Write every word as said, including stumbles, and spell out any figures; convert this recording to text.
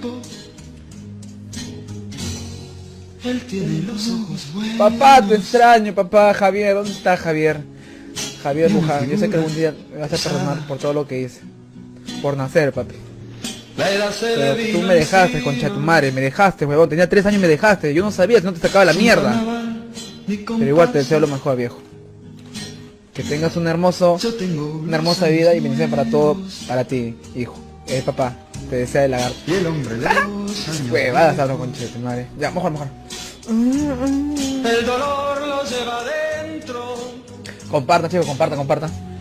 tipo. Él tiene los ojos buenos. Papá, te extraño, papá. Javier, ¿dónde está Javier? Javier Luján, yo sé que algún día me vas a perdonar por todo lo que hice. Por nacer, papi. Pero tú me dejaste, concha de tu madre, me dejaste, huevón. Tenía tres años y me dejaste. Yo no sabía si no te sacaba la mierda. Pero igual te deseo lo mejor, viejo. Que tengas un hermoso, una hermosa vida y bendición para todo, para ti, hijo. Eh, papá, te desea el lagarto. Y el hombre de los años. Huevadas hablo, concha de tu madre. Ya, mejor, mejor. El dolor lo lleva dentro. Compartan, chicos, compartan, compartan.